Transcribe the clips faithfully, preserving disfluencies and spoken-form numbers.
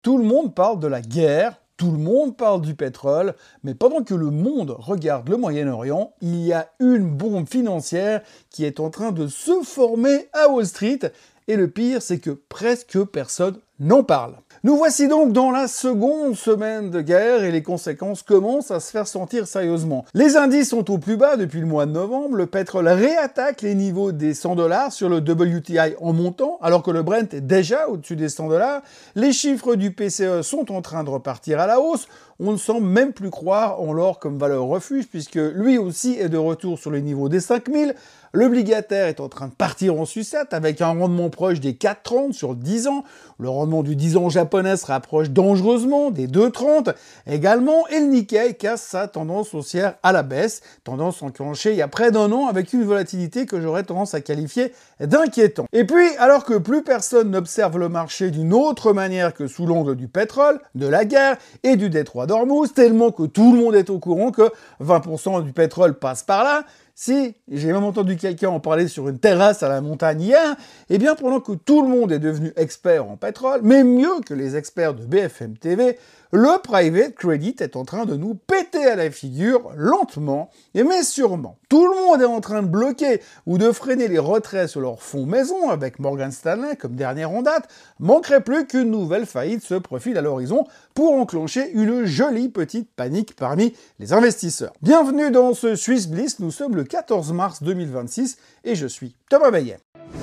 Tout le monde parle de la guerre, tout le monde parle du pétrole, mais pendant que le monde regarde le Moyen-Orient, il y a une bombe financière qui est en train de se former à Wall Street, et le pire, c'est que presque personne n'en parle. Nous voici donc dans la seconde semaine de guerre et les conséquences commencent à se faire sentir sérieusement. Les indices sont au plus bas depuis le mois de novembre, le pétrole réattaque les niveaux des cent dollars sur le W T I en montant, alors que le Brent est déjà au-dessus des cent dollars. Les chiffres du P C E sont en train de repartir à la hausse. On ne semble même plus croire en l'or comme valeur refuge, puisque lui aussi est de retour sur les niveaux des cinq mille. L'obligataire est en train de partir en sucette avec un rendement proche des quatre virgule trente sur dix ans. Le rendement du dix ans japonais se rapproche dangereusement des deux virgule trente également. Et le Nikkei casse sa tendance haussière à la baisse, tendance enclenchée il y a près d'un an avec une volatilité que j'aurais tendance à qualifier d'inquiétant. Et puis, alors que plus personne n'observe le marché d'une autre manière que sous l'angle du pétrole, de la guerre et du détroit d'Ormuz, tellement que tout le monde est au courant que vingt pour cent du pétrole passe par là, si, j'ai même entendu quelqu'un en parler sur une terrasse à la montagne hier, eh bien pendant que tout le monde est devenu expert en pétrole, mais mieux que les experts de B F M T V, le private credit est en train de nous péter à la figure lentement, et mais sûrement. Tout le monde est en train de bloquer ou de freiner les retraits sur leur fonds maison avec Morgan Stanley comme dernière en date. Manquerait plus qu'une nouvelle faillite se profile à l'horizon pour enclencher une jolie petite panique parmi les investisseurs. Bienvenue dans ce Swiss Bliss, nous sommes le quatorze mars deux mille vingt-six et je suis Thomas Bayet.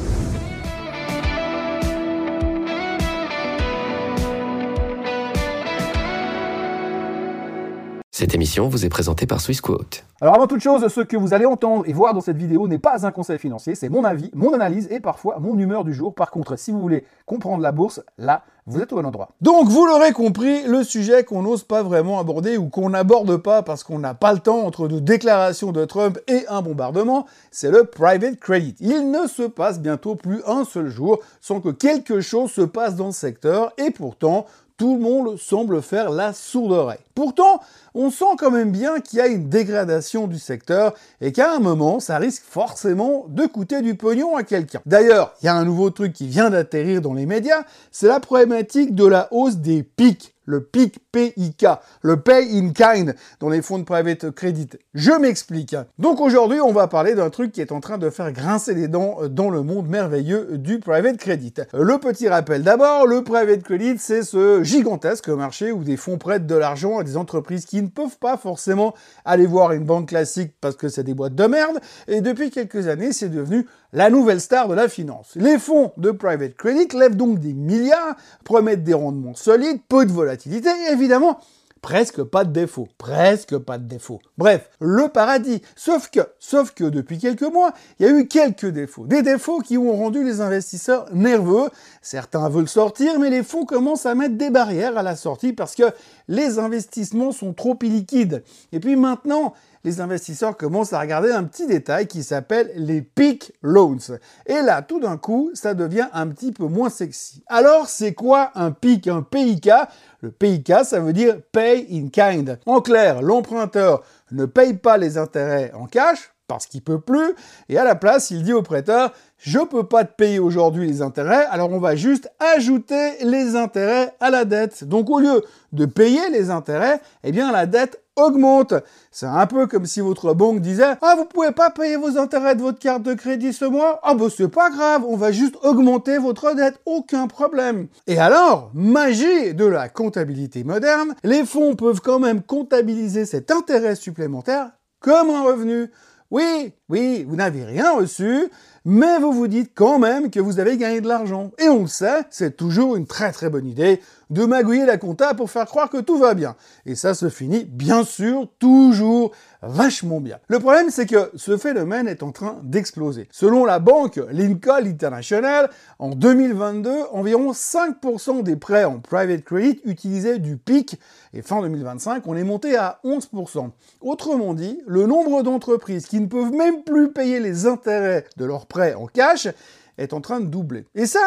Cette émission vous est présentée par Swissquote. Alors avant toute chose, ce que vous allez entendre et voir dans cette vidéo n'est pas un conseil financier, c'est mon avis, mon analyse et parfois mon humeur du jour. Par contre, si vous voulez comprendre la bourse, là, vous êtes au bon endroit. Donc vous l'aurez compris, le sujet qu'on n'ose pas vraiment aborder ou qu'on n'aborde pas parce qu'on n'a pas le temps entre deux déclarations de Trump et un bombardement, c'est le private credit. Il ne se passe bientôt plus un seul jour sans que quelque chose se passe dans le secteur et pourtant, tout le monde semble faire la sourde oreille. Pourtant, on sent quand même bien qu'il y a une dégradation du secteur et qu'à un moment, ça risque forcément de coûter du pognon à quelqu'un. D'ailleurs, il y a un nouveau truc qui vient d'atterrir dans les médias, c'est la problématique de la hausse des P I C. Le P I C, P I K, le Pay in Kind dans les fonds de private credit. Je m'explique. Donc aujourd'hui, on va parler d'un truc qui est en train de faire grincer les dents dans le monde merveilleux du private credit. Le petit rappel d'abord, le private credit, c'est ce gigantesque marché où des fonds prêtent de l'argent à des entreprises qui ne peuvent pas forcément aller voir une banque classique parce que c'est des boîtes de merde. Et depuis quelques années, c'est devenu la nouvelle star de la finance. Les fonds de private credit lèvent donc des milliards, promettent des rendements solides, peu de volatilité et évidemment, presque pas de défaut. Presque pas de défaut. Bref, le paradis. Sauf que, sauf que depuis quelques mois, il y a eu quelques défauts. Des défauts qui ont rendu les investisseurs nerveux. Certains veulent sortir, mais les fonds commencent à mettre des barrières à la sortie parce que les investissements sont trop illiquides. Et puis maintenant, les investisseurs commencent à regarder un petit détail qui s'appelle les peak loans. Et là, tout d'un coup, ça devient un petit peu moins sexy. Alors, c'est quoi un P I C, un P I K? Le P I K, ça veut dire Pay in Kind. En clair, l'emprunteur ne paye pas les intérêts en cash, parce qu'il peut plus, et à la place, il dit au prêteur, je peux pas te payer aujourd'hui les intérêts, alors on va juste ajouter les intérêts à la dette. Donc au lieu de payer les intérêts, eh bien la dette augmente. C'est un peu comme si votre banque disait « Ah, vous pouvez pas payer vos intérêts de votre carte de crédit ce mois? Ah bah c'est pas grave, on va juste augmenter votre dette, aucun problème. » Et alors, magie de la comptabilité moderne, les fonds peuvent quand même comptabiliser cet intérêt supplémentaire comme un revenu. Oui, oui, vous n'avez rien reçu, mais vous vous dites quand même que vous avez gagné de l'argent. Et on le sait, c'est toujours une très très bonne idée de magouiller la compta pour faire croire que tout va bien. Et ça se finit, bien sûr, toujours vachement bien. Le problème, c'est que ce phénomène est en train d'exploser. Selon la banque Lincoln International, en deux mille vingt-deux, environ cinq pour cent des prêts en private credit utilisaient du P I C, et fin deux mille vingt-cinq, on est monté à onze pour cent. Autrement dit, le nombre d'entreprises qui ne peuvent même plus payer les intérêts de leurs prêts en cash est en train de doubler. Et ça,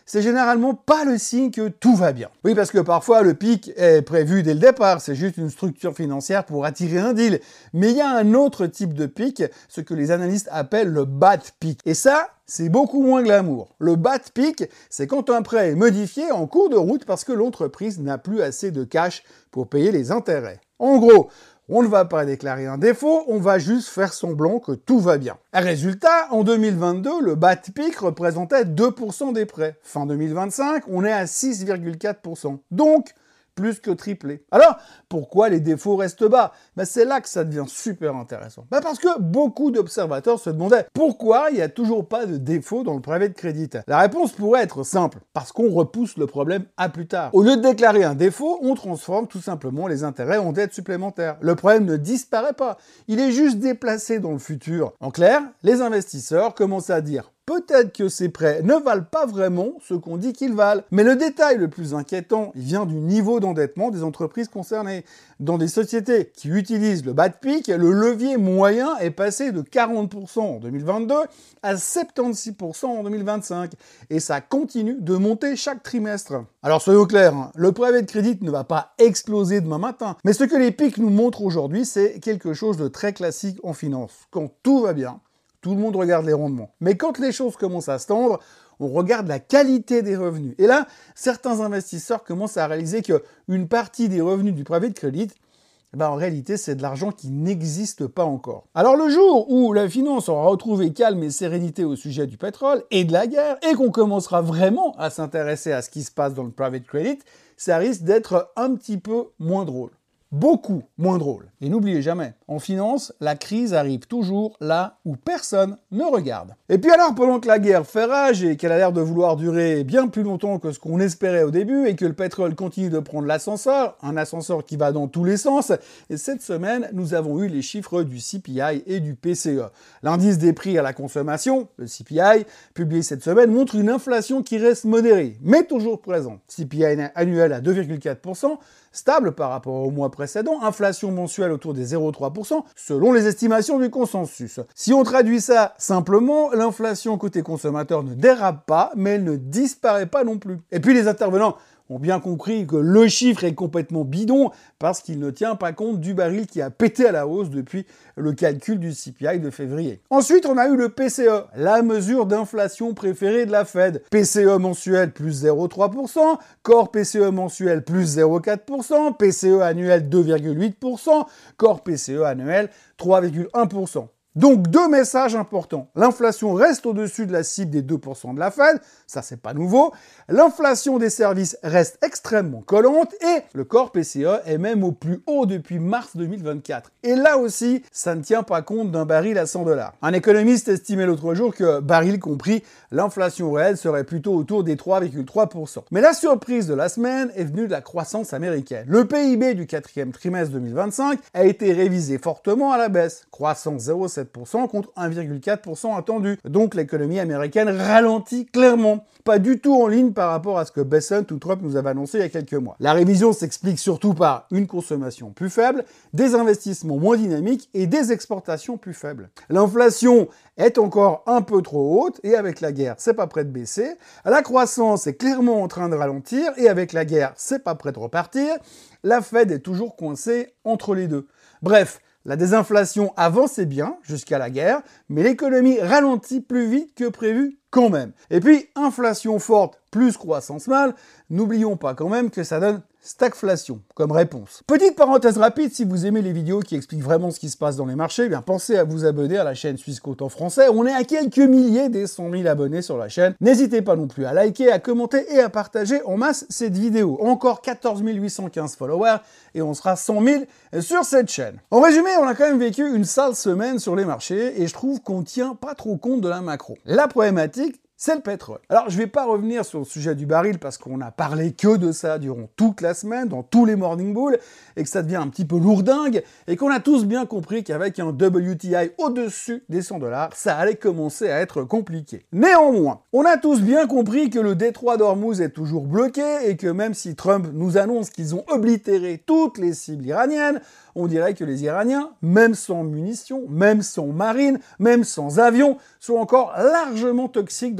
c'est généralement pas le signe que tout va bien. Oui, parce que parfois le pic est prévu dès le départ, c'est juste une structure financière pour attirer un deal. Mais il y a un autre type de pic, ce que les analystes appellent le bad pic. Et ça, c'est beaucoup moins glamour. Le bad pic, c'est quand un prêt est modifié en cours de route parce que l'entreprise n'a plus assez de cash pour payer les intérêts. En gros, on ne va pas déclarer un défaut, on va juste faire semblant que tout va bien. Résultat, en deux mille vingt-deux, le bad pic représentait deux pour cent des prêts. Fin deux mille vingt-cinq, on est à six virgule quatre pour cent. Donc, plus que triplé. Alors, pourquoi les défauts restent bas? Ben, c'est là que ça devient super intéressant. Ben, parce que beaucoup d'observateurs se demandaient pourquoi il n'y a toujours pas de défaut dans le private credit. La réponse pourrait être simple, parce qu'on repousse le problème à plus tard. Au lieu de déclarer un défaut, on transforme tout simplement les intérêts en dettes supplémentaires. Le problème ne disparaît pas, il est juste déplacé dans le futur. En clair, les investisseurs commencent à dire peut-être que ces prêts ne valent pas vraiment ce qu'on dit qu'ils valent. Mais le détail le plus inquiétant, il vient du niveau d'endettement des entreprises concernées. Dans des sociétés qui utilisent le bad pic, le levier moyen est passé de quarante pour cent en deux mille vingt-deux à soixante-seize pour cent en deux mille vingt-cinq. Et ça continue de monter chaque trimestre. Alors soyons clairs, hein, le private credit ne va pas exploser demain matin. Mais ce que les pics nous montrent aujourd'hui, c'est quelque chose de très classique en finance. Quand tout va bien, tout le monde regarde les rendements. Mais quand les choses commencent à se tendre, on regarde la qualité des revenus. Et là, certains investisseurs commencent à réaliser qu'une partie des revenus du private credit, ben en réalité, c'est de l'argent qui n'existe pas encore. Alors le jour où la finance aura retrouvé calme et sérénité au sujet du pétrole et de la guerre, et qu'on commencera vraiment à s'intéresser à ce qui se passe dans le private credit, ça risque d'être un petit peu moins drôle. Beaucoup moins drôle. Et n'oubliez jamais, en finance, la crise arrive toujours là où personne ne regarde. Et puis alors, pendant que la guerre fait rage et qu'elle a l'air de vouloir durer bien plus longtemps que ce qu'on espérait au début et que le pétrole continue de prendre l'ascenseur, un ascenseur qui va dans tous les sens, et cette semaine, nous avons eu les chiffres du C P I et du P C E. L'indice des prix à la consommation, le C P I, publié cette semaine, montre une inflation qui reste modérée, mais toujours présente. C P I annuel à deux virgule quatre pour cent, stable par rapport au mois précédent, inflation mensuelle autour des zéro virgule trois pour cent, selon les estimations du consensus. Si on traduit ça simplement, l'inflation côté consommateur ne dérape pas, mais elle ne disparaît pas non plus. Et puis les intervenants ont bien compris que le chiffre est complètement bidon parce qu'il ne tient pas compte du baril qui a pété à la hausse depuis le calcul du C P I de février. Ensuite, on a eu le P C E, la mesure d'inflation préférée de la Fed. P C E mensuel plus zéro virgule trois pour cent, corps P C E mensuel plus zéro virgule quatre pour cent, P C E annuel deux virgule huit pour cent, corps P C E annuel trois virgule un pour cent. Donc deux messages importants. L'inflation reste au-dessus de la cible des deux pour cent de la Fed, ça c'est pas nouveau. L'inflation des services reste extrêmement collante et le corps P C E est même au plus haut depuis mars deux mille vingt-quatre. Et là aussi, ça ne tient pas compte d'un baril à cent dollars. Un économiste estimait l'autre jour que, baril compris, l'inflation réelle serait plutôt autour des trois virgule trois pour cent. Mais la surprise de la semaine est venue de la croissance américaine. Le P I B du quatrième trimestre deux mille vingt-cinq a été révisé fortement à la baisse, croissance zéro virgule sept pour cent contre un virgule quatre pour cent attendu. Donc l'économie américaine ralentit clairement, pas du tout en ligne par rapport à ce que Bessent ou Trump nous avait annoncé il y a quelques mois. La révision s'explique surtout par une consommation plus faible, des investissements moins dynamiques et des exportations plus faibles. L'inflation est encore un peu trop haute et avec la guerre, c'est pas prêt de baisser. La croissance est clairement en train de ralentir et avec la guerre, c'est pas prêt de repartir. La Fed est toujours coincée entre les deux. Bref, la désinflation avançait bien jusqu'à la guerre, mais l'économie ralentit plus vite que prévu quand même. Et puis, inflation forte plus croissance mâle, n'oublions pas quand même que ça donne stagflation comme réponse. Petite parenthèse rapide, si vous aimez les vidéos qui expliquent vraiment ce qui se passe dans les marchés, eh bien pensez à vous abonner à la chaîne Swissquote en français. On est à quelques milliers des cent mille abonnés sur la chaîne. N'hésitez pas non plus à liker, à commenter et à partager en masse cette vidéo. Encore quatorze mille huit cent quinze followers et on sera cent mille sur cette chaîne. En résumé, on a quand même vécu une sale semaine sur les marchés et je trouve qu'on tient pas trop compte de la macro. La problématique, c'est le pétrole. Alors, je ne vais pas revenir sur le sujet du baril parce qu'on n'a parlé que de ça durant toute la semaine, dans tous les morning bulls, et que ça devient un petit peu lourdingue, et qu'on a tous bien compris qu'avec un W T I au-dessus des cent dollars, ça allait commencer à être compliqué. Néanmoins, on a tous bien compris que le détroit d'Ormuz est toujours bloqué, et que même si Trump nous annonce qu'ils ont oblitéré toutes les cibles iraniennes, on dirait que les Iraniens, même sans munitions, même sans marine, même sans avions, sont encore largement toxiques dans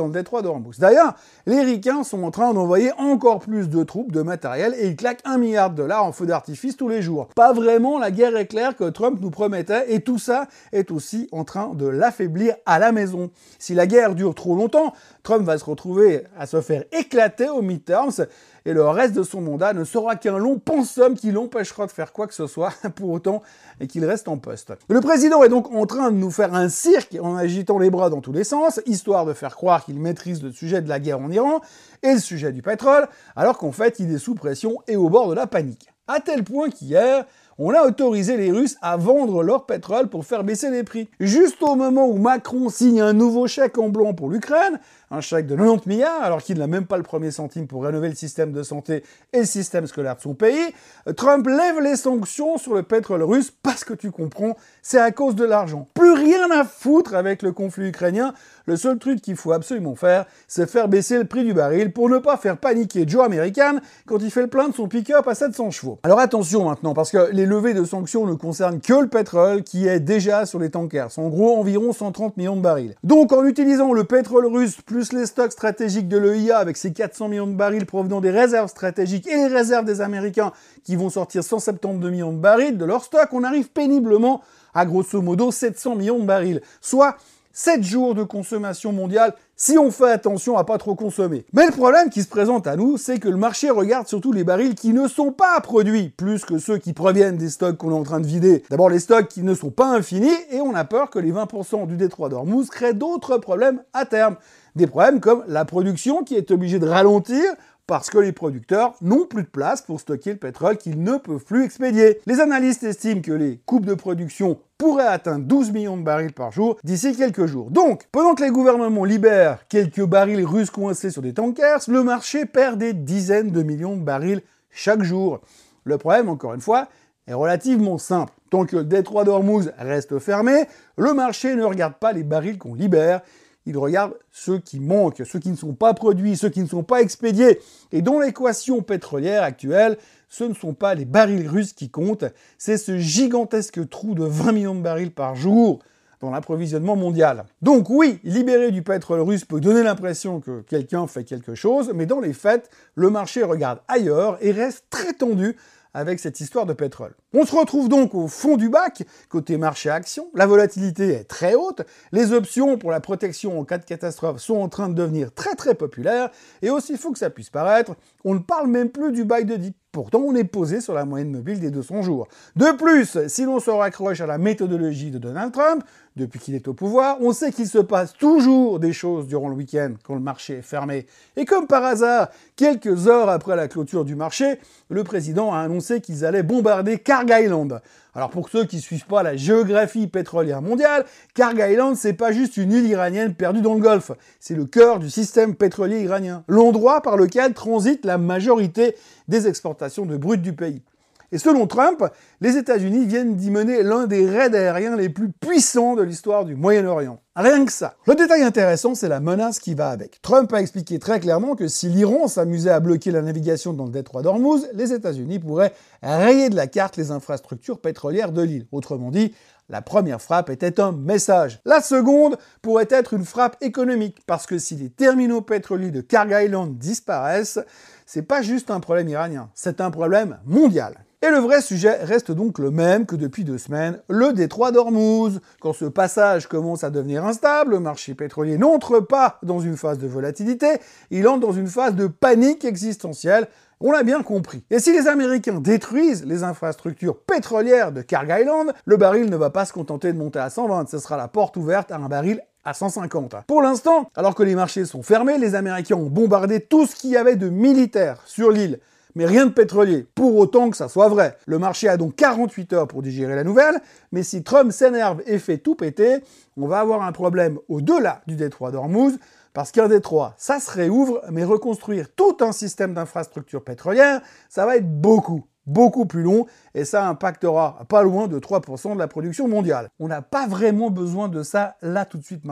dans le détroit d'Ormuz. D'ailleurs, les Ricains sont en train d'envoyer encore plus de troupes, de matériel, et ils claquent un milliard de dollars en feux d'artifice tous les jours. Pas vraiment la guerre éclair que Trump nous promettait, et tout ça est aussi en train de l'affaiblir à la maison. Si la guerre dure trop longtemps, Trump va se retrouver à se faire éclater aux midterms, et le reste de son mandat ne sera qu'un long pensum qui l'empêchera de faire quoi que ce soit, pour autant et qu'il reste en poste. Le président est donc en train de nous faire un cirque en agitant les bras dans tous les sens, histoire de faire croire qu'il maîtrise le sujet de la guerre en Iran et le sujet du pétrole, alors qu'en fait il est sous pression et au bord de la panique. À tel point qu'hier, on a autorisé les Russes à vendre leur pétrole pour faire baisser les prix. Juste au moment où Macron signe un nouveau chèque en blanc pour l'Ukraine, un chèque de quatre-vingt-dix milliards, alors qu'il n'a même pas le premier centime pour rénover le système de santé et le système scolaire de son pays, Trump lève les sanctions sur le pétrole russe parce que tu comprends, c'est à cause de l'argent. Plus rien à foutre avec le conflit ukrainien, le seul truc qu'il faut absolument faire, c'est faire baisser le prix du baril pour ne pas faire paniquer Joe American quand il fait le plein de son pick-up à sept cents chevaux. Alors attention maintenant, parce que les levées de sanctions ne concernent que le pétrole qui est déjà sur les tankers, en gros environ cent trente millions de barils. Donc en utilisant le pétrole russe plus les stocks stratégiques de l'E I A avec ses quatre cents millions de barils provenant des réserves stratégiques et les réserves des Américains qui vont sortir cent soixante-douze millions de barils de leur stock, on arrive péniblement à grosso modo sept cents millions de barils, soit sept jours de consommation mondiale si on fait attention à pas trop consommer. Mais le problème qui se présente à nous, c'est que le marché regarde surtout les barils qui ne sont pas produits, plus que ceux qui proviennent des stocks qu'on est en train de vider. D'abord les stocks qui ne sont pas infinis, et on a peur que les vingt pour cent du détroit d'Ormuz créent d'autres problèmes à terme. Des problèmes comme la production qui est obligée de ralentir parce que les producteurs n'ont plus de place pour stocker le pétrole qu'ils ne peuvent plus expédier. Les analystes estiment que les coupes de production pourraient atteindre douze millions de barils par jour d'ici quelques jours. Donc, pendant que les gouvernements libèrent quelques barils russes coincés sur des tankers, le marché perd des dizaines de millions de barils chaque jour. Le problème, encore une fois, est relativement simple. Tant que le détroit d'Ormuz reste fermé, le marché ne regarde pas les barils qu'on libère, il regarde ceux qui manquent, ceux qui ne sont pas produits, ceux qui ne sont pas expédiés. Et dans l'équation pétrolière actuelle, ce ne sont pas les barils russes qui comptent, c'est ce gigantesque trou de vingt millions de barils par jour dans l'approvisionnement mondial. Donc oui, libérer du pétrole russe peut donner l'impression que quelqu'un fait quelque chose, mais dans les faits, le marché regarde ailleurs et reste très tendu avec cette histoire de pétrole. On se retrouve donc au fond du bac, côté marché-action, la volatilité est très haute, les options pour la protection en cas de catastrophe sont en train de devenir très très populaires, et aussi fou que ça puisse paraître, on ne parle même plus du buy de dip. Pourtant, on est posé sur la moyenne mobile des deux cents jours. De plus, si l'on se raccroche à la méthodologie de Donald Trump, depuis qu'il est au pouvoir, on sait qu'il se passe toujours des choses durant le week-end quand le marché est fermé. Et comme par hasard, quelques heures après la clôture du marché, le président a annoncé qu'ils allaient bombarder Kharg Island. Alors pour ceux qui ne suivent pas la géographie pétrolière mondiale, Kharg Island, c'est pas juste une île iranienne perdue dans le Golfe, c'est le cœur du système pétrolier iranien, l'endroit par lequel transite la majorité des exportations de brut du pays. Et selon Trump, les États-Unis viennent d'y mener l'un des raids aériens les plus puissants de l'histoire du Moyen-Orient. Rien que ça. Le détail intéressant, c'est la menace qui va avec. Trump a expliqué très clairement que si l'Iran s'amusait à bloquer la navigation dans le détroit d'Ormuz, les États-Unis pourraient rayer de la carte les infrastructures pétrolières de l'île. Autrement dit, la première frappe était un message. La seconde pourrait être une frappe économique, parce que si les terminaux pétroliers de Kharg Island disparaissent, c'est pas juste un problème iranien, c'est un problème mondial. Et le vrai sujet reste donc le même que depuis deux semaines, le détroit d'Ormuz. Quand ce passage commence à devenir instable, le marché pétrolier n'entre pas dans une phase de volatilité, il entre dans une phase de panique existentielle. On l'a bien compris. Et si les Américains détruisent les infrastructures pétrolières de Kharg Island, le baril ne va pas se contenter de monter à cent vingt, ce sera la porte ouverte à un baril à cent cinquante. Pour l'instant, alors que les marchés sont fermés, les Américains ont bombardé tout ce qu'il y avait de militaire sur l'île. Mais rien de pétrolier, pour autant que ça soit vrai. Le marché a donc quarante-huit heures pour digérer la nouvelle, mais si Trump s'énerve et fait tout péter, on va avoir un problème au-delà du détroit d'Ormuz, parce qu'un détroit, ça se réouvre, mais reconstruire tout un système d'infrastructures pétrolières, ça va être beaucoup, beaucoup plus long, et ça impactera pas loin de trois pour cent de la production mondiale. On n'a pas vraiment besoin de ça là tout de suite maintenant.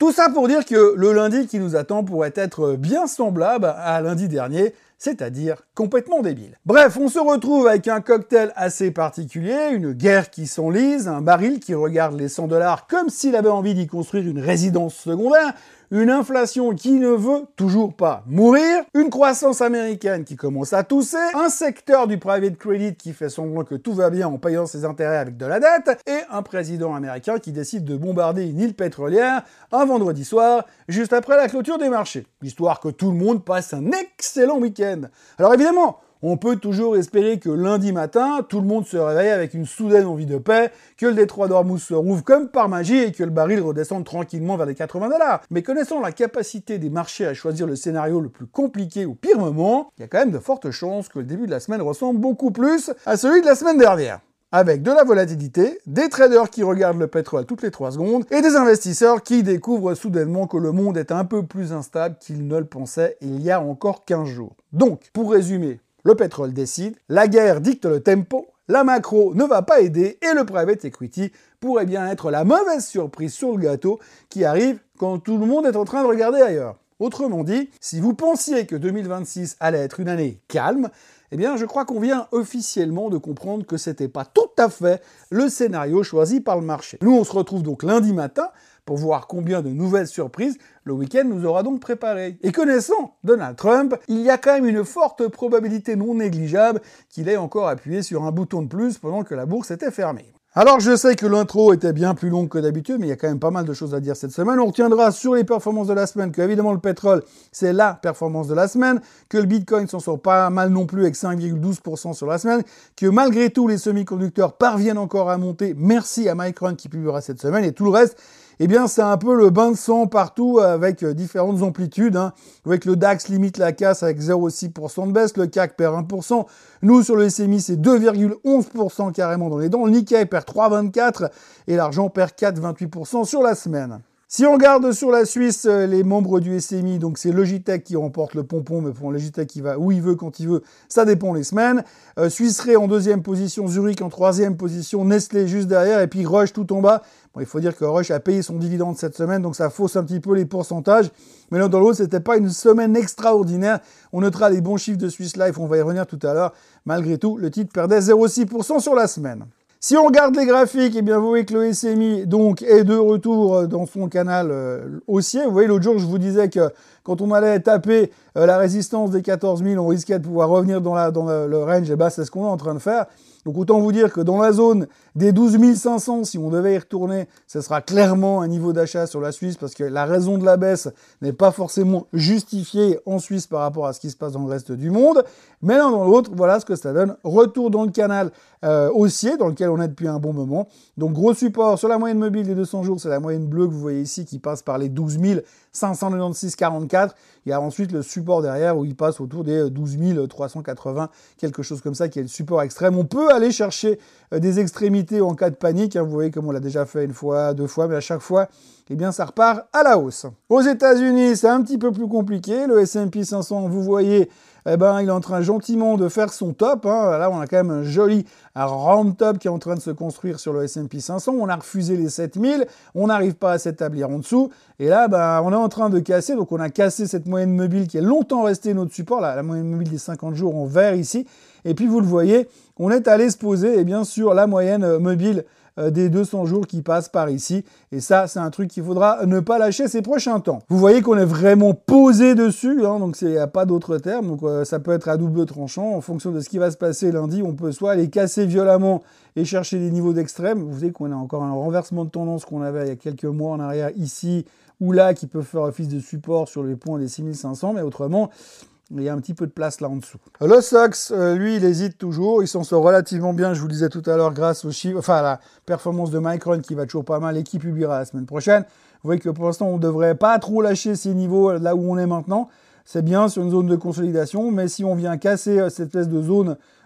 Tout ça pour dire que le lundi qui nous attend pourrait être bien semblable à lundi dernier, c'est-à-dire complètement débile. Bref, on se retrouve avec un cocktail assez particulier, une guerre qui s'enlise, un baril qui regarde les cent dollars comme s'il avait envie d'y construire une résidence secondaire, une inflation qui ne veut toujours pas mourir, une croissance américaine qui commence à tousser, un secteur du private credit qui fait semblant que tout va bien en payant ses intérêts avec de la dette, et un président américain qui décide de bombarder une île pétrolière un vendredi soir, juste après la clôture des marchés, histoire que tout le monde passe un excellent week-end. Alors évidemment, on peut toujours espérer que lundi matin, tout le monde se réveille avec une soudaine envie de paix, que le détroit d'Ormuz se rouvre comme par magie et que le baril redescende tranquillement vers les quatre-vingts dollars. Mais connaissant la capacité des marchés à choisir le scénario le plus compliqué au pire moment, il y a quand même de fortes chances que le début de la semaine ressemble beaucoup plus à celui de la semaine dernière. Avec de la volatilité, des traders qui regardent le pétrole toutes les trois secondes, et des investisseurs qui découvrent soudainement que le monde est un peu plus instable qu'ils ne le pensaient il y a encore quinze jours. Donc, pour résumer, le pétrole décide, la guerre dicte le tempo, la macro ne va pas aider et le private equity pourrait bien être la mauvaise surprise sur le gâteau qui arrive quand tout le monde est en train de regarder ailleurs. Autrement dit, si vous pensiez que deux mille vingt-six allait être une année calme, eh bien je crois qu'on vient officiellement de comprendre que c'était pas tout à fait le scénario choisi par le marché. Nous on se retrouve donc lundi matin pour voir combien de nouvelles surprises le week-end nous aura donc préparé. Et connaissant Donald Trump, il y a quand même une forte probabilité non négligeable qu'il ait encore appuyé sur un bouton de plus pendant que la bourse était fermée. Alors je sais que l'intro était bien plus longue que d'habitude, mais il y a quand même pas mal de choses à dire cette semaine. On retiendra sur les performances de la semaine que évidemment le pétrole, c'est la performance de la semaine, que le Bitcoin s'en sort pas mal non plus avec cinq virgule douze pour cent sur la semaine, que malgré tout les semi-conducteurs parviennent encore à monter, merci à Micron qui publiera cette semaine, et tout le reste, eh bien, c'est un peu le bain de sang partout avec différentes amplitudes. Hein. Avec le DAX limite la casse avec zéro virgule six pour cent de baisse, le C A C perd un pour cent. Nous, sur le S M I, c'est deux virgule onze pour cent carrément dans les dents. Le Nikkei perd trois virgule vingt-quatre pour cent et l'argent perd quatre virgule vingt-huit pour cent sur la semaine. Si on regarde sur la Suisse, les membres du S M I, donc c'est Logitech qui remporte le pompon, mais pour Logitech qui va où il veut, quand il veut, ça dépend les semaines. Euh, Suisse Re en deuxième position, Zurich en troisième position, Nestlé juste derrière, et puis Roche tout en bas. Bon, il faut dire que Roche a payé son dividende cette semaine, donc ça fausse un petit peu les pourcentages. Mais là, dans l'autre, c'était pas une semaine extraordinaire. On notera les bons chiffres de Swiss Life, on va y revenir tout à l'heure. Malgré tout, le titre perdait zéro virgule six pour cent sur la semaine. Si on regarde les graphiques, eh bien, vous voyez que le S M I donc, est de retour dans son canal euh, haussier. Vous voyez, l'autre jour, je vous disais que quand on allait taper euh, la résistance des quatorze mille, on risquait de pouvoir revenir dans, la, dans le, le range. Et ben, c'est ce qu'on est en train de faire. Donc, autant vous dire que dans la zone des douze mille cinq cents, si on devait y retourner, ce sera clairement un niveau d'achat sur la Suisse parce que la raison de la baisse n'est pas forcément justifiée en Suisse par rapport à ce qui se passe dans le reste du monde. Mais l'un dans l'autre, voilà ce que ça donne. Retour dans le canal euh, haussier dans lequel on est depuis un bon moment. Donc, gros support sur la moyenne mobile des deux cents jours, c'est la moyenne bleue que vous voyez ici qui passe par les douze mille cinq cent quatre-vingt-seize virgule quarante-quatre. Il y a ensuite le support derrière où il passe autour des douze mille trois cent quatre-vingts, quelque chose comme ça qui est le support extrême. On peut aller chercher euh, des extrémités en cas de panique. Hein, vous voyez comme on l'a déjà fait une fois, deux fois, mais à chaque fois, eh bien, ça repart à la hausse. Aux États-Unis, c'est un petit peu plus compliqué. Le S and P cinq cents, vous voyez, eh ben, il est en train gentiment de faire son top. Hein. Là, on a quand même un joli un round top qui est en train de se construire sur le S and P cinq cents. On a refusé les sept mille. On n'arrive pas à s'établir en dessous. Et là, ben, on est en train de casser. Donc, on a cassé cette moyenne mobile qui est longtemps restée notre support. Là, la moyenne mobile des cinquante jours en vert ici. Et puis, vous le voyez, on est allé se poser eh bien, sur la moyenne mobile des deux cents jours qui passent par ici. Et ça, c'est un truc qu'il faudra ne pas lâcher ces prochains temps. Vous voyez qu'on est vraiment posé dessus, hein, donc il n'y a pas d'autre terme. Donc euh, ça peut être à double tranchant. En fonction de ce qui va se passer lundi, on peut soit aller casser violemment et chercher des niveaux d'extrême. Vous voyez qu'on a encore un renversement de tendance qu'on avait il y a quelques mois en arrière ici ou là qui peut faire office de support sur les points des six mille cinq cents. Mais autrement, il y a un petit peu de place là en dessous. Le S O X, euh, lui, il hésite toujours. Il s'en sort relativement bien, je vous le disais tout à l'heure, grâce au chiffre, enfin, à la performance de Micron qui va toujours pas mal et qui publiera la semaine prochaine. Vous voyez que pour l'instant, on ne devrait pas trop lâcher ces niveaux là où on est maintenant. C'est bien sur une zone de consolidation, mais si on vient casser cette espèce de zone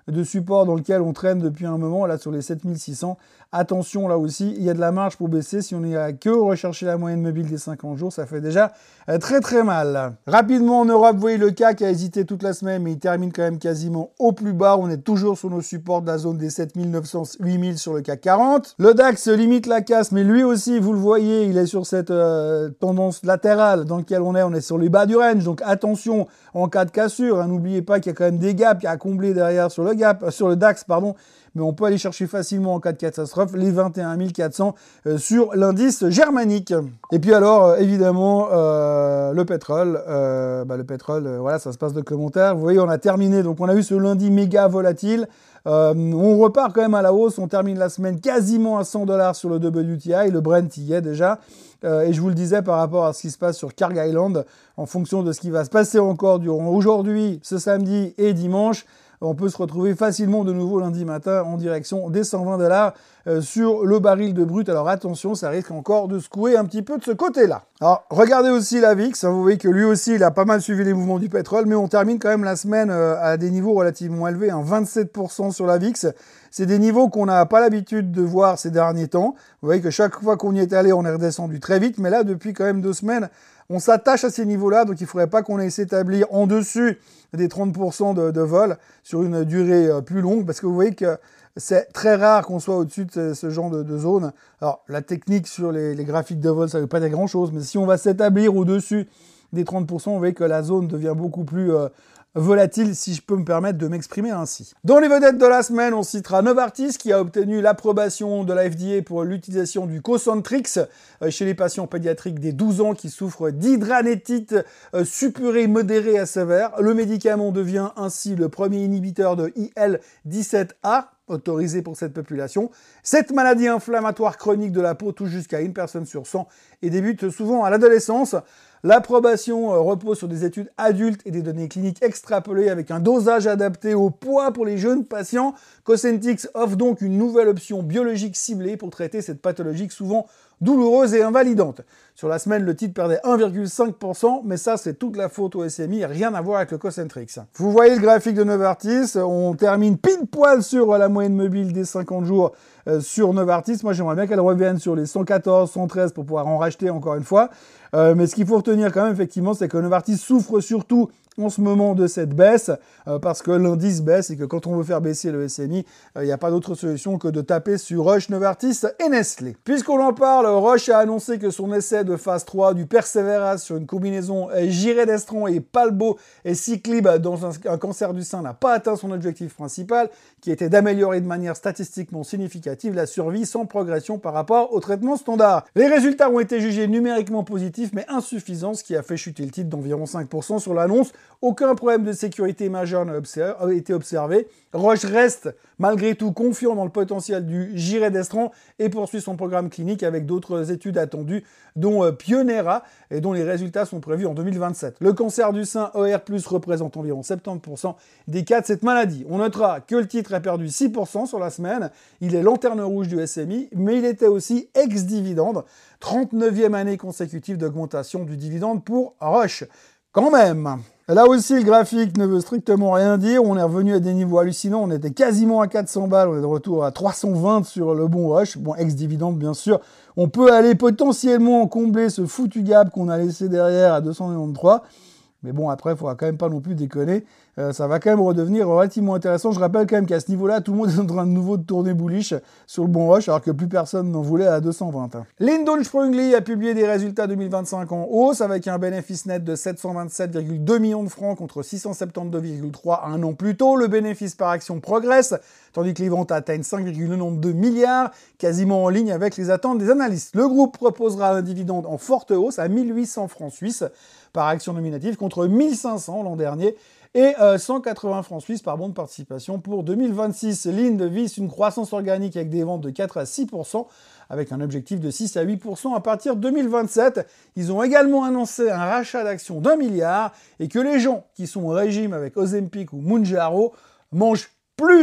de support dans lequel on traîne depuis un moment, là sur les sept mille six cents. Attention, là aussi, il y a de la marge pour baisser. Si on n'est à que rechercher la moyenne mobile des cinquante jours, ça fait déjà très très mal. Rapidement, en Europe, vous voyez le C A C a hésité toute la semaine, mais il termine quand même quasiment au plus bas. On est toujours sur nos supports de la zone des sept mille neuf cents, huit mille sur le C A C quarante. Le DAX limite la casse, mais lui aussi, vous le voyez, il est sur cette euh, tendance latérale dans laquelle on est. On est sur les bas du range, donc attention en cas de cassure. Hein, n'oubliez pas qu'il y a quand même des gaps à combler derrière sur le gap, euh, sur le DAX, pardon. Mais on peut aller chercher facilement en cas de catastrophe les vingt et un mille quatre cents euh, sur l'indice germanique. Et puis alors, euh, évidemment, euh, le pétrole, euh, bah, le pétrole, euh, voilà, ça se passe de commentaires. Vous voyez, on a terminé, donc on a eu ce lundi méga volatile. Euh, on repart quand même à la hausse, on termine la semaine quasiment à cent dollars sur le W T I, le Brent y est déjà. Euh, et je vous le disais par rapport à ce qui se passe sur Kharg Island, en fonction de ce qui va se passer encore durant aujourd'hui, ce samedi et dimanche, on peut se retrouver facilement de nouveau lundi matin en direction des cent vingt dollars euh, sur le baril de brut. Alors attention, ça risque encore de secouer un petit peu de ce côté-là. Alors regardez aussi la V I X, hein, vous voyez que lui aussi il a pas mal suivi les mouvements du pétrole, mais on termine quand même la semaine euh, à des niveaux relativement élevés, hein, vingt-sept pour cent sur la V I X. C'est des niveaux qu'on n'a pas l'habitude de voir ces derniers temps. Vous voyez que chaque fois qu'on y est allé, on est redescendu très vite, mais là depuis quand même deux semaines, on s'attache à ces niveaux-là, donc il ne faudrait pas qu'on aille s'établir en dessus des trente pour cent de, de vol sur une durée euh, plus longue, parce que vous voyez que c'est très rare qu'on soit au-dessus de ce, ce genre de, de zone. Alors, la technique sur les, les graphiques de vol, ça ne veut pas dire grand-chose, mais si on va s'établir au-dessus des trente pour cent, vous voyez que la zone devient beaucoup plus euh, volatile, si je peux me permettre de m'exprimer ainsi. Dans les vedettes de la semaine, on citera Novartis qui a obtenu l'approbation de la F D A pour l'utilisation du Cosentrix chez les patients pédiatriques des douze ans qui souffrent d'hydranétite suppurée modérée à sévère. Le médicament devient ainsi le premier inhibiteur de I L dix-sept A autorisé pour cette population. Cette maladie inflammatoire chronique de la peau touche jusqu'à une personne sur cent et débute souvent à l'adolescence. L'approbation repose sur des études adultes et des données cliniques extrapolées avec un dosage adapté au poids pour les jeunes patients. Cosentrix offre donc une nouvelle option biologique ciblée pour traiter cette pathologie souvent douloureuse et invalidante. Sur la semaine, le titre perdait un virgule cinq pour cent, mais ça, c'est toute la faute au S M I, rien à voir avec le Cosentrix. Vous voyez le graphique de Novartis, on termine pile poil sur la moyenne mobile des cinquante jours euh, sur Novartis. Moi, j'aimerais bien qu'elle revienne sur les cent quatorze, cent treize pour pouvoir en racheter encore une fois. Euh, mais ce qu'il faut retenir quand même, effectivement, c'est que Novartis souffre surtout en ce moment de cette baisse, euh, parce que l'indice baisse et que quand on veut faire baisser le S M I, il euh, n'y a pas d'autre solution que de taper sur Roche, Novartis et Nestlé. Puisqu'on en parle, Roche a annoncé que son essai de phase trois du Perseveras sur une combinaison euh, giredestrant et palbo et cyclib dans un, un cancer du sein n'a pas atteint son objectif principal, qui était d'améliorer de manière statistiquement significative la survie sans progression par rapport au traitement standard. Les résultats ont été jugés numériquement positifs, mais insuffisants, ce qui a fait chuter le titre d'environ cinq pour cent sur l'annonce. Aucun problème de sécurité majeur n'a été observé. Roche reste malgré tout confiant dans le potentiel du giredestrant et poursuit son programme clinique avec d'autres études attendues, dont euh, Pionera, et dont les résultats sont prévus en deux mille vingt-sept. Le cancer du sein E R plus, représente environ soixante-dix pour cent des cas de cette maladie. On notera que le titre a perdu six pour cent sur la semaine. Il est lanterne rouge du S M I, mais il était aussi ex-dividende. trente-neuvième année consécutive d'augmentation du dividende pour Roche. Quand même. Là aussi, le graphique ne veut strictement rien dire. On est revenu à des niveaux hallucinants. On était quasiment à quatre cents balles. On est de retour à trois cent vingt sur le bon Roche. Bon, ex-dividende, bien sûr. On peut aller potentiellement combler ce foutu gap qu'on a laissé derrière à deux cent quatre-vingt-treize. Mais bon, après, il faudra quand même pas non plus déconner. Euh, ça va quand même redevenir relativement intéressant. Je rappelle quand même qu'à ce niveau-là, tout le monde est en train de nouveau de tourner bullish sur le bon Roche, alors que plus personne n'en voulait à deux cent vingt. Hein. Lyndon Sprungly a publié des résultats deux mille vingt-cinq en hausse, avec un bénéfice net de sept cent vingt-sept virgule deux millions de francs contre six cent soixante-douze virgule trois un an plus tôt. Le bénéfice par action progresse, tandis que les ventes atteignent cinq virgule quatre-vingt-douze milliards, quasiment en ligne avec les attentes des analystes. Le groupe proposera un dividende en forte hausse à mille huit cents francs suisses par action nominative contre mille cinq cents l'an dernier et euh, cent quatre-vingts francs suisses par bon de participation pour deux mille vingt-six. Linde vise une croissance organique avec des ventes de quatre à six pour cent avec un objectif de six à huit pour cent à partir de deux mille vingt-sept. Ils ont également annoncé un rachat d'actions d'un milliard et que les gens qui sont au régime avec Ozempic ou Mounjaro mangent plus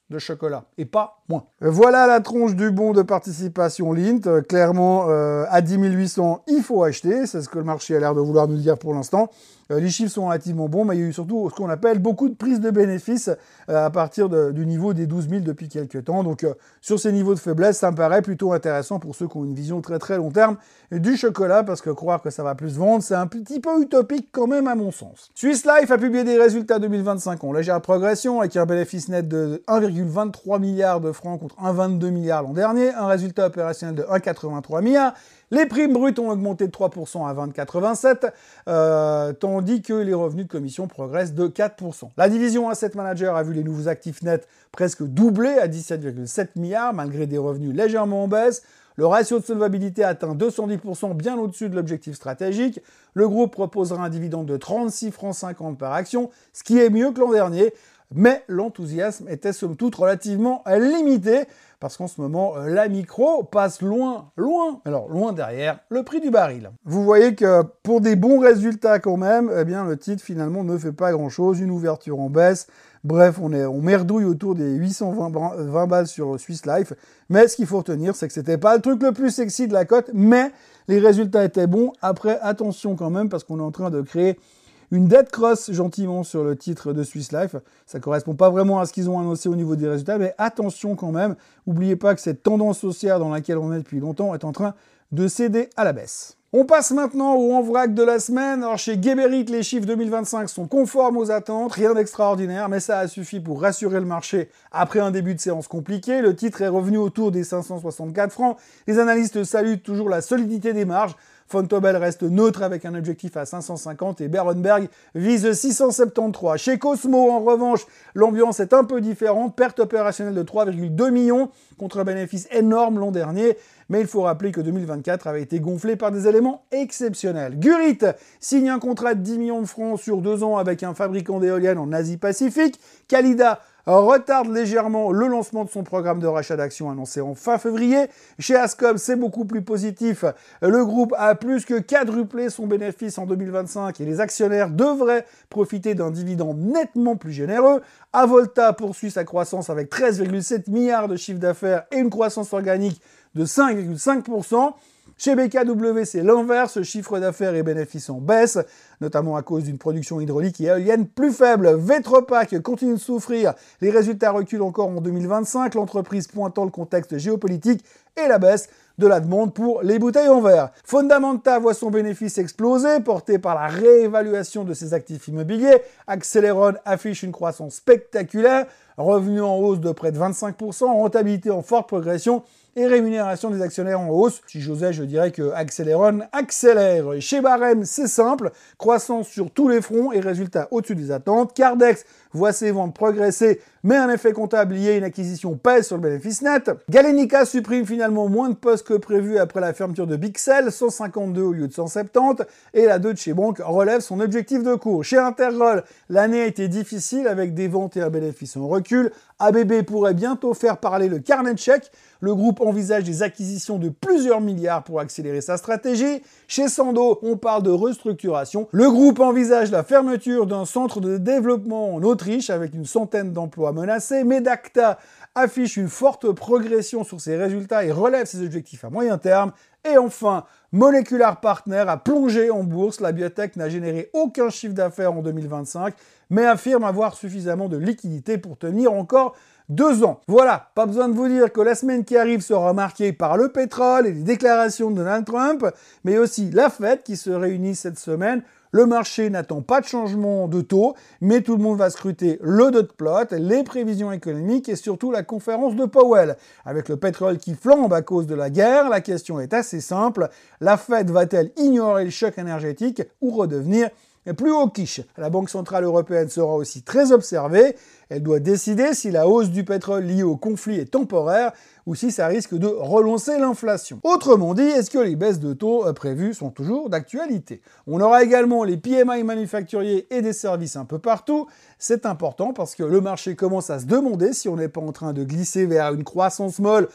de chocolat, et pas moins. Voilà la tronche du bon de participation Lindt. Euh, clairement, euh, à dix mille huit cents, il faut acheter, c'est ce que le marché a l'air de vouloir nous dire pour l'instant. Euh, les chiffres sont relativement bons, mais il y a eu surtout ce qu'on appelle beaucoup de prises de bénéfices euh, à partir de, du niveau des douze mille depuis quelques temps. Donc, euh, sur ces niveaux de faiblesse, ça me paraît plutôt intéressant pour ceux qui ont une vision très très long terme du chocolat, parce que croire que ça va plus vendre, c'est un petit peu utopique quand même à mon sens. Swiss Life a publié des résultats deux mille vingt-cinq en légère progression, avec un bénéfice net de un virgule vingt-trois milliard de francs contre un virgule vingt-deux milliard l'an dernier, un résultat opérationnel de un virgule quatre-vingt-trois milliard. Les primes brutes ont augmenté de trois pour cent à vingt virgule quatre-vingt-sept, euh, tandis que les revenus de commission progressent de quatre pour cent. La division Asset Manager a vu les nouveaux actifs nets presque doubler à dix-sept virgule sept milliards, malgré des revenus légèrement en baisse. Le ratio de solvabilité atteint deux cent dix pour cent, bien au-dessus de l'objectif stratégique. Le groupe proposera un dividende de trente-six francs cinquante par action, ce qui est mieux que l'an dernier. Mais l'enthousiasme était somme toute relativement limité, parce qu'en ce moment, la micro passe loin, loin, alors loin derrière le prix du baril. Vous voyez que pour des bons résultats quand même, eh bien le titre finalement ne fait pas grand-chose, une ouverture en baisse. Bref, on, est, on merdouille autour des huit cent vingt balles sur Swiss Life. Mais ce qu'il faut retenir, c'est que c'était pas le truc le plus sexy de la cote, mais les résultats étaient bons. Après, attention quand même, parce qu'on est en train de créer une dead cross gentiment sur le titre de Swiss Life. Ça correspond pas vraiment à ce qu'ils ont annoncé au niveau des résultats, mais attention quand même. N'oubliez pas que cette tendance haussière dans laquelle on est depuis longtemps est en train de céder à la baisse. On passe maintenant au en vrac de la semaine. Alors chez Geberit, les chiffres deux mille vingt-cinq sont conformes aux attentes, rien d'extraordinaire, mais ça a suffi pour rassurer le marché après un début de séance compliqué. Le titre est revenu autour des cinq cent soixante-quatre francs. Les analystes saluent toujours la solidité des marges. Vontobel reste neutre avec un objectif à cinq cent cinquante et Berenberg vise six cent soixante-treize. Chez Cosmo, en revanche, l'ambiance est un peu différente. Perte opérationnelle de trois virgule deux millions contre un bénéfice énorme l'an dernier. Mais il faut rappeler que deux mille vingt-quatre avait été gonflé par des éléments exceptionnels. Gurit signe un contrat de dix millions de francs sur deux ans avec un fabricant d'éoliennes en Asie-Pacifique. Calida retarde légèrement le lancement de son programme de rachat d'actions annoncé en fin février. Chez Ascom, c'est beaucoup plus positif. Le groupe a plus que quadruplé son bénéfice en deux mille vingt-cinq et les actionnaires devraient profiter d'un dividende nettement plus généreux. Avolta poursuit sa croissance avec treize virgule sept milliards de chiffre d'affaires et une croissance organique de cinq virgule cinq pour cent. Chez B K W, c'est l'inverse, chiffre d'affaires et bénéfices en baisse, notamment à cause d'une production hydraulique et éolienne plus faible. Vetropac continue de souffrir, les résultats reculent encore en deux mille vingt-cinq, l'entreprise pointant le contexte géopolitique et la baisse de la demande pour les bouteilles en verre. Fondamenta voit son bénéfice exploser, porté par la réévaluation de ses actifs immobiliers. Acceleron affiche une croissance spectaculaire, revenu en hausse de près de vingt-cinq pour cent, rentabilité en forte progression et rémunération des actionnaires en hausse. Si j'osais, je dirais que Acceleron accélère. Chez Barème, c'est simple, croissance sur tous les fronts et résultats au-dessus des attentes. Cardex voit ses ventes progresser, mais un effet comptable lié à une acquisition pèse sur le bénéfice net. Galenica supprime finalement moins de postes que prévu après la fermeture de Bixel, cent cinquante-deux au lieu de cent soixante-dix, et la Deutsche Bank relève son objectif de cours. Chez Interroll, l'année a été difficile avec des ventes et un bénéfice en recul. A B B pourrait bientôt faire parler le carnet de chèques. Le groupe envisage des acquisitions de plusieurs milliards pour accélérer sa stratégie. Chez Sando, on parle de restructuration. Le groupe envisage la fermeture d'un centre de développement en Autriche avec une centaine d'emplois menacés. Medacta affiche une forte progression sur ses résultats et relève ses objectifs à moyen terme. Et enfin, Molecular Partner a plongé en bourse. La biotech n'a généré aucun chiffre d'affaires en deux mille vingt-cinq, mais affirme avoir suffisamment de liquidités pour tenir encore deux ans. Voilà, pas besoin de vous dire que la semaine qui arrive sera marquée par le pétrole et les déclarations de Donald Trump, mais aussi la Fed qui se réunit cette semaine. Le marché n'attend pas de changement de taux, mais tout le monde va scruter le dot plot, les prévisions économiques et surtout la conférence de Powell. Avec le pétrole qui flambe à cause de la guerre, la question est assez simple. La Fed va-t-elle ignorer le choc énergétique ou redevenir plus hawkish? La Banque Centrale Européenne sera aussi très observée. Elle doit décider si la hausse du pétrole liée au conflit est temporaire ou si ça risque de relancer l'inflation. Autrement dit, est-ce que les baisses de taux prévues sont toujours d'actualité? On aura également les P M I manufacturiers et des services un peu partout. C'est important parce que le marché commence à se demander si on n'est pas en train de glisser vers une croissance molle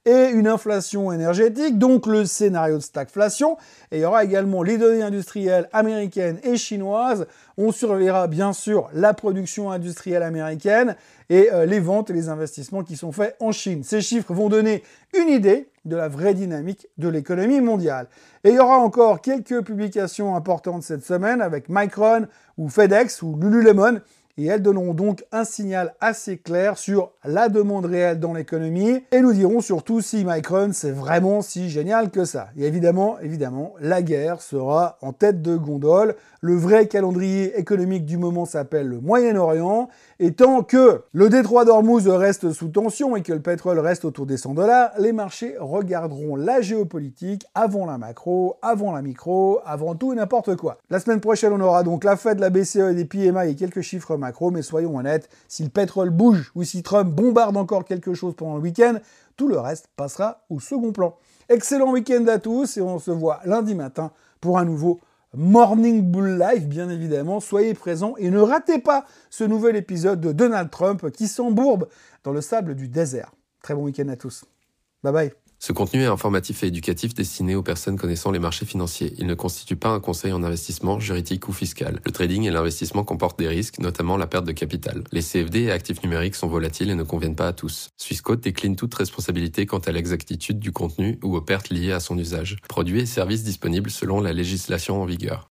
et une inflation énergétique, donc le scénario de stagflation. Et il y aura également les données industrielles américaines et chinoises. On surveillera bien sûr la production industrielle américaine et euh, les ventes et les investissements qui sont faits en Chine. Ces chiffres vont donner une idée de la vraie dynamique de l'économie mondiale. Et il y aura encore quelques publications importantes cette semaine avec Micron ou FedEx ou Lululemon. Et elles donneront donc un signal assez clair sur la demande réelle dans l'économie. Et nous dirons surtout si Micron, c'est vraiment si génial que ça. Et évidemment, évidemment, la guerre sera en tête de gondole. Le vrai calendrier économique du moment s'appelle le Moyen-Orient. Et tant que le détroit d'Ormuz reste sous tension et que le pétrole reste autour des cent dollars, les marchés regarderont la géopolitique avant la macro, avant la micro, avant tout et n'importe quoi. La semaine prochaine, on aura donc la Fed, la B C E et des P M I et quelques chiffres macro, mais soyons honnêtes, si le pétrole bouge ou si Trump bombarde encore quelque chose pendant le week-end, tout le reste passera au second plan. Excellent week-end à tous et on se voit lundi matin pour un nouveau Morning Bull Live, bien évidemment. Soyez présents et ne ratez pas ce nouvel épisode de Donald Trump qui s'embourbe dans le sable du désert. Très bon week-end à tous. Bye bye. Ce contenu est informatif et éducatif destiné aux personnes connaissant les marchés financiers. Il ne constitue pas un conseil en investissement, juridique ou fiscal. Le trading et l'investissement comportent des risques, notamment la perte de capital. Les C F D et actifs numériques sont volatiles et ne conviennent pas à tous. Swissquote décline toute responsabilité quant à l'exactitude du contenu ou aux pertes liées à son usage. Produits et services disponibles selon la législation en vigueur.